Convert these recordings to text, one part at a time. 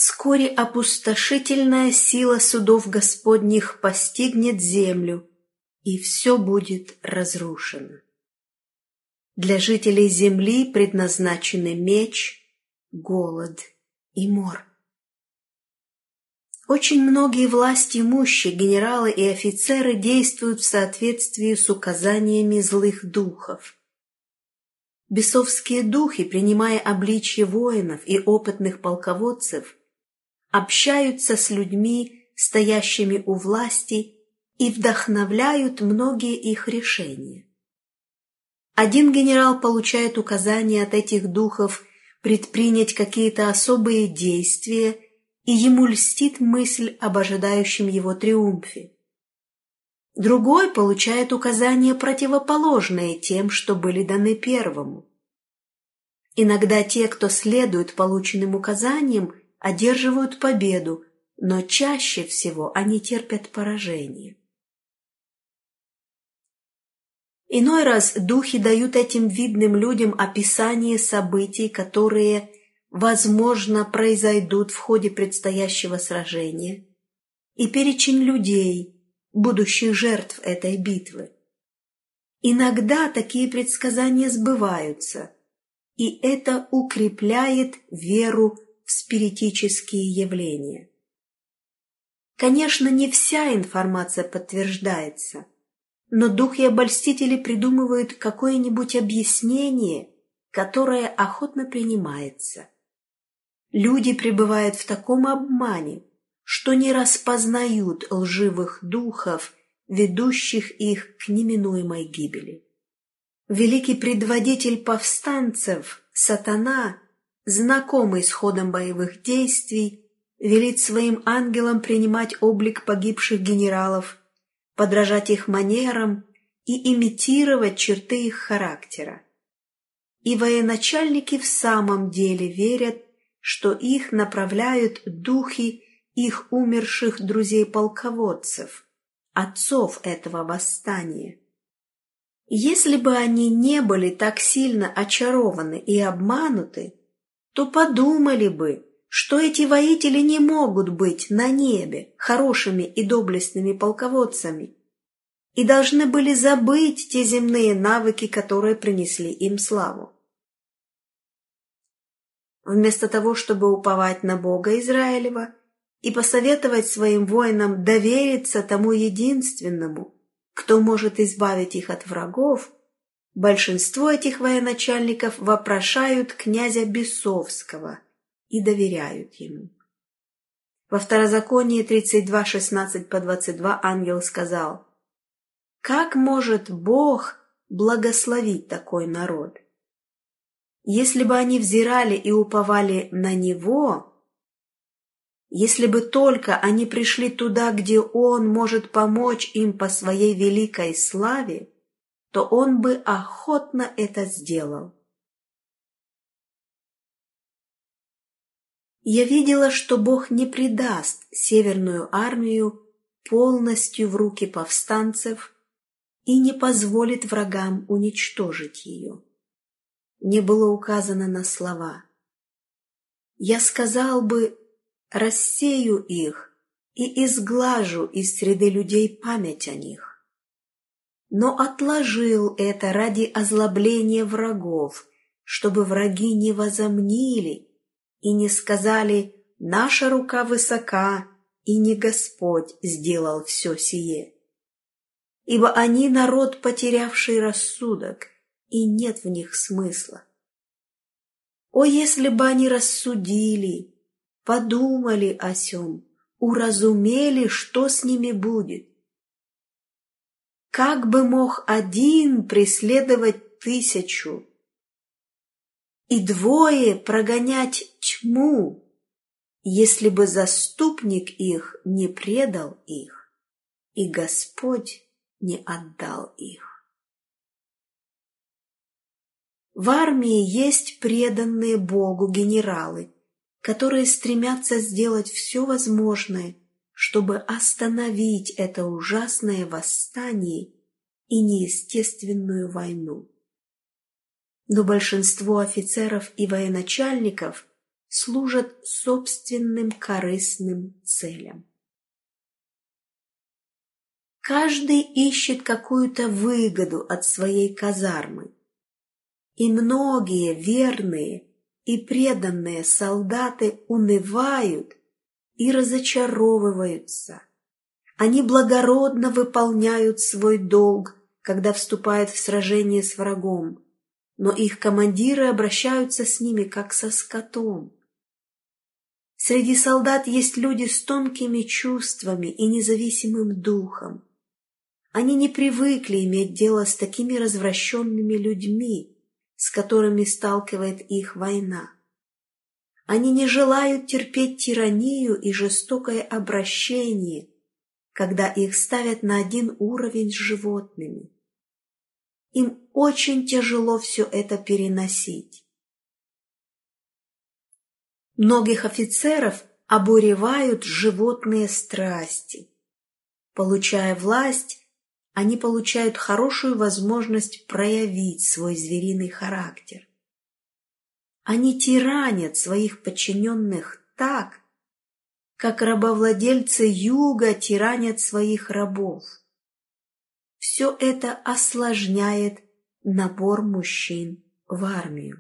Вскоре опустошительная сила судов Господних постигнет землю, и все будет разрушено. Для жителей земли предназначены меч, голод и мор. Очень многие властимущие генералы и офицеры действуют в соответствии с указаниями злых духов. Бесовские духи, принимая обличье воинов и опытных полководцев, общаются с людьми, стоящими у власти, и вдохновляют многие их решения. Один генерал получает указания от этих духов предпринять какие-то особые действия, и ему льстит мысль об ожидающем его триумфе. Другой получает указания, противоположные тем, что были даны первому. Иногда те, кто следует полученным указаниям, одерживают победу, но чаще всего они терпят поражение. Иной раз духи дают этим видным людям описание событий, которые, возможно, произойдут в ходе предстоящего сражения, и перечень людей, будущих жертв этой битвы. Иногда такие предсказания сбываются, и это укрепляет веру в спиритические явления. Конечно, не вся информация подтверждается, но духи-обольстители придумывают какое-нибудь объяснение, которое охотно принимается. Люди пребывают в таком обмане, что не распознают лживых духов, ведущих их к неминуемой гибели. Великий предводитель повстанцев, Сатана, знакомый с ходом боевых действий, велит своим ангелам принимать облик погибших генералов, подражать их манерам и имитировать черты их характера. И военачальники в самом деле верят, что их направляют духи их умерших друзей-полководцев, отцов этого восстания. Если бы они не были так сильно очарованы и обмануты, то подумали бы, что эти воители не могут быть на небе хорошими и доблестными полководцами и должны были забыть те земные навыки, которые принесли им славу. Вместо того, чтобы уповать на Бога Израилева и посоветовать своим воинам довериться тому единственному, кто может избавить их от врагов, большинство этих военачальников вопрошают князя Бесовского и доверяют ему. Во Второзаконии 32:16-22 ангел сказал: «Как может Бог благословить такой народ? Если бы они взирали и уповали на Него, если бы только они пришли туда, где Он может помочь им по Своей великой славе, то Он бы охотно это сделал». Я видела, что Бог не предаст Северную армию полностью в руки повстанцев и не позволит врагам уничтожить ее. Мне было указано на слова: «Я сказал бы, рассею их и изглажу из среды людей память о них». Но отложил это ради озлобления врагов, чтобы враги не возомнили и не сказали: «Наша рука высока, и не Господь сделал все сие». Ибо они народ, потерявший рассудок, и нет в них смысла. О, если бы они рассудили, подумали о сем, уразумели, что с ними будет. Как бы мог один преследовать 1000 и 2 прогонять тьму, если бы заступник их не предал их, и Господь не отдал их? В армии есть преданные Богу генералы, которые стремятся сделать все возможное, чтобы остановить это ужасное восстание и неестественную войну. Но большинство офицеров и военачальников служат собственным корыстным целям. Каждый ищет какую-то выгоду от своей казармы, и многие верные и преданные солдаты унывают и разочаровываются. Они благородно выполняют свой долг, когда вступают в сражение с врагом, но их командиры обращаются с ними, как со скотом. Среди солдат есть люди с тонкими чувствами и независимым духом. Они не привыкли иметь дело с такими развращенными людьми, с которыми сталкивает их война. Они не желают терпеть тиранию и жестокое обращение, когда их ставят на один уровень с животными. Им очень тяжело все это переносить. Многих офицеров обуревают животные страсти. Получая власть, они получают хорошую возможность проявить свой звериный характер. Они тиранят своих подчиненных так, как рабовладельцы юга тиранят своих рабов. Все это осложняет набор мужчин в армию.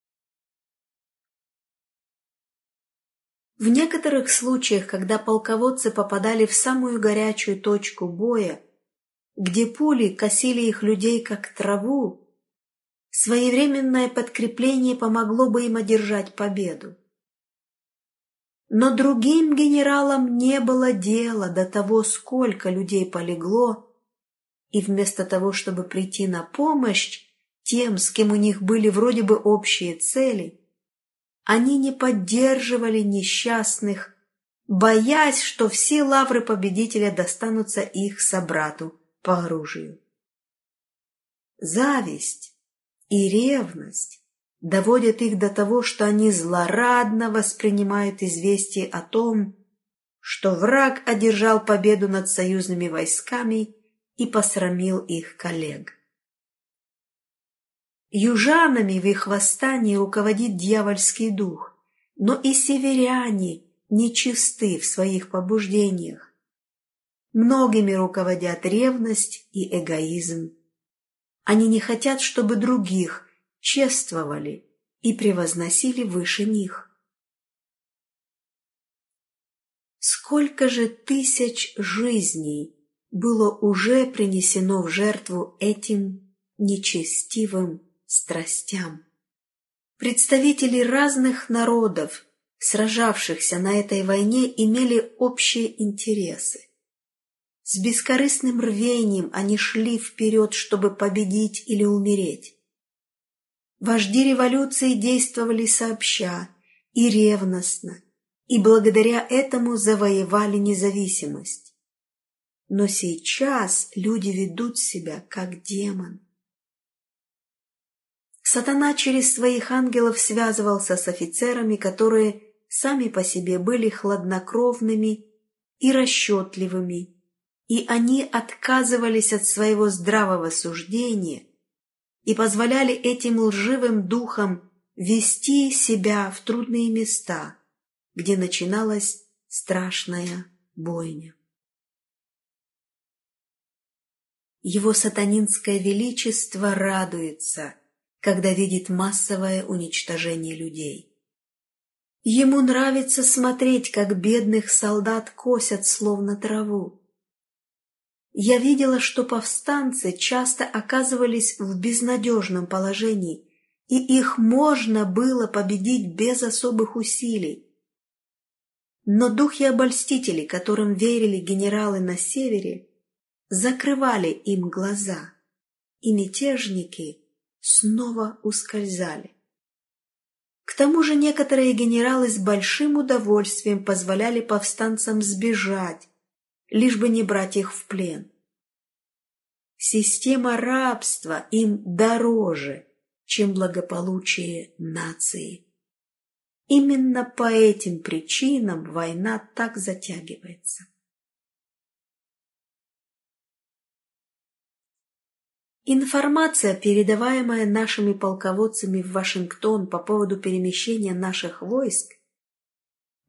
В некоторых случаях, когда полководцы попадали в самую горячую точку боя, где пули косили их людей как траву, своевременное подкрепление помогло бы им одержать победу. Но другим генералам не было дела до того, сколько людей полегло, и вместо того, чтобы прийти на помощь тем, с кем у них были вроде бы общие цели, они не поддерживали несчастных, боясь, что все лавры победителя достанутся их собрату по оружию. Зависть и ревность доводят их до того, что они злорадно воспринимают известие о том, что враг одержал победу над союзными войсками и посрамил их коллег. Южанами в их восстании руководит дьявольский дух, но и северяне нечисты в своих побуждениях. Многими руководят ревность и эгоизм. Они не хотят, чтобы других чествовали и превозносили выше них. Сколько же тысяч жизней было уже принесено в жертву этим нечестивым страстям. Представители разных народов, сражавшихся на этой войне, имели общие интересы. С бескорыстным рвением они шли вперед, чтобы победить или умереть. Вожди революции действовали сообща и ревностно, и благодаря этому завоевали независимость. Но сейчас люди ведут себя как демон. Сатана через своих ангелов связывался с офицерами, которые сами по себе были хладнокровными и расчетливыми, и они отказывались от своего здравого суждения и позволяли этим лживым духам вести себя в трудные места, где начиналась страшная бойня. Его сатанинское величество радуется, когда видит массовое уничтожение людей. Ему нравится смотреть, как бедных солдат косят словно траву. Я видела, что повстанцы часто оказывались в безнадежном положении, и их можно было победить без особых усилий. Но духи-обольстители, которым верили генералы на севере, закрывали им глаза, и мятежники снова ускользали. К тому же некоторые генералы с большим удовольствием позволяли повстанцам сбежать, лишь бы не брать их в плен. Система рабства им дороже, чем благополучие нации. Именно по этим причинам война так затягивается. Информация, передаваемая нашими полководцами в Вашингтон по поводу перемещения наших войск,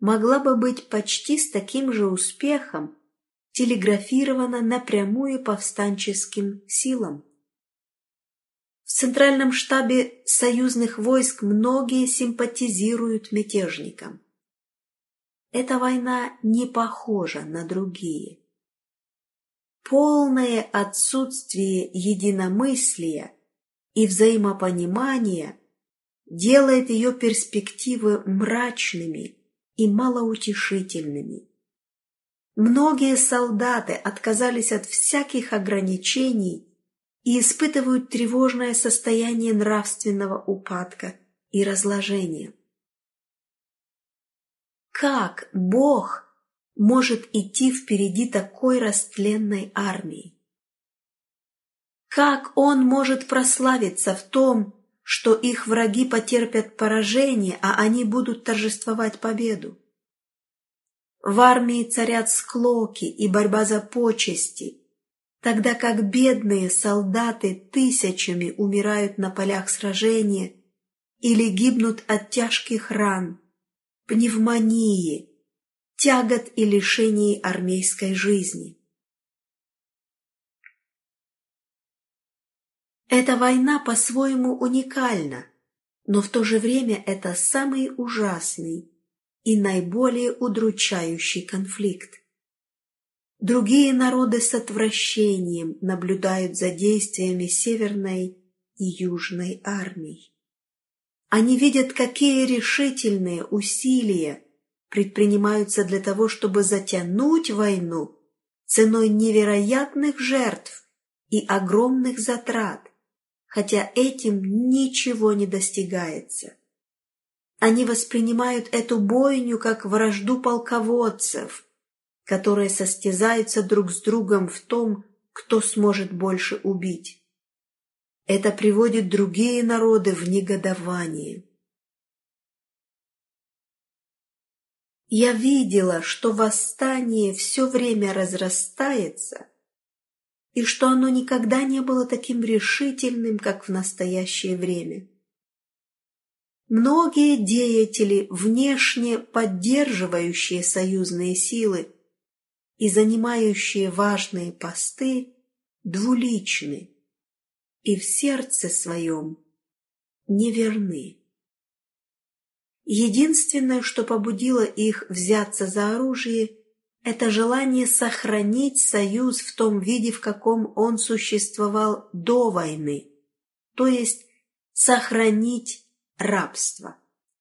могла бы быть почти с таким же успехом телеграфирована напрямую повстанческим силам. В Центральном штабе союзных войск многие симпатизируют мятежникам. Эта война не похожа на другие. Полное отсутствие единомыслия и взаимопонимания делает ее перспективы мрачными и малоутешительными. Многие солдаты отказались от всяких ограничений и испытывают тревожное состояние нравственного упадка и разложения. Как Бог может идти впереди такой растленной армии? Как Он может прославиться в том, что их враги потерпят поражение, а они будут торжествовать победу? В армии царят склоки и борьба за почести, тогда как бедные солдаты тысячами умирают на полях сражения или гибнут от тяжких ран, пневмонии, тягот и лишений армейской жизни. Эта война по-своему уникальна, но в то же время это самый ужасный и наиболее удручающий конфликт. Другие народы с отвращением наблюдают за действиями Северной и Южной армий. Они видят, какие решительные усилия предпринимаются для того, чтобы затянуть войну ценой невероятных жертв и огромных затрат, хотя этим ничего не достигается. Они воспринимают эту бойню как вражду полководцев, которые состязаются друг с другом в том, кто сможет больше убить. Это приводит другие народы в негодование. Я видела, что восстание все время разрастается, и что оно никогда не было таким решительным, как в настоящее время. Многие деятели, внешне поддерживающие союзные силы и занимающие важные посты, двуличны и в сердце своем неверны. Единственное, что побудило их взяться за оружие, это желание сохранить союз в том виде, в каком он существовал до войны, то есть сохранить рабство.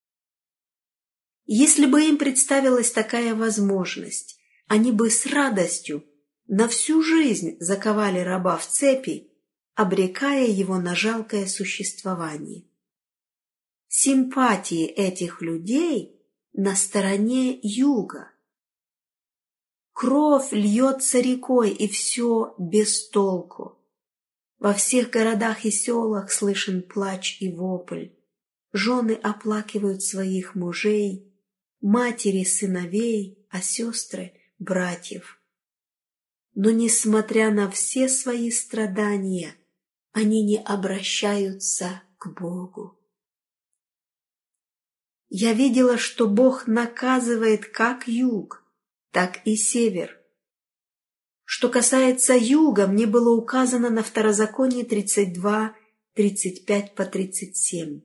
Если бы им представилась такая возможность, они бы с радостью на всю жизнь заковали раба в цепи, обрекая его на жалкое существование. Симпатии этих людей на стороне юга. Кровь льется рекой, и все без толку. Во всех городах и селах слышен плач и вопль. Жены оплакивают своих мужей, матери сыновей, а сестры — братьев. Но, несмотря на все свои страдания, они не обращаются к Богу. Я видела, что Бог наказывает как юг, так и север. Что касается юга, мне было указано на Второзаконие 32, 35 по 37.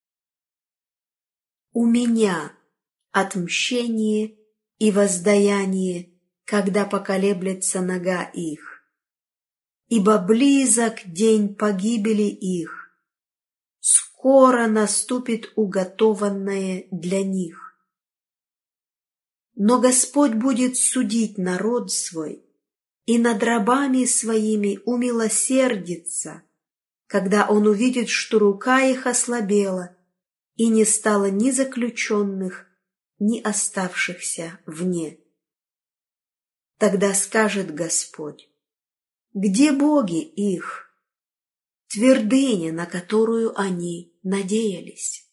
У меня отмщение и воздаяние, когда поколеблется нога их, ибо близок день погибели их, скоро наступит уготованное для них. Но Господь будет судить народ свой, и над рабами своими умилосердится, когда Он увидит, что рука их ослабела, и не стало ни заключенных, ни оставшихся вне. Тогда скажет Господь: где боги их, твердыня, на которую они надеялись?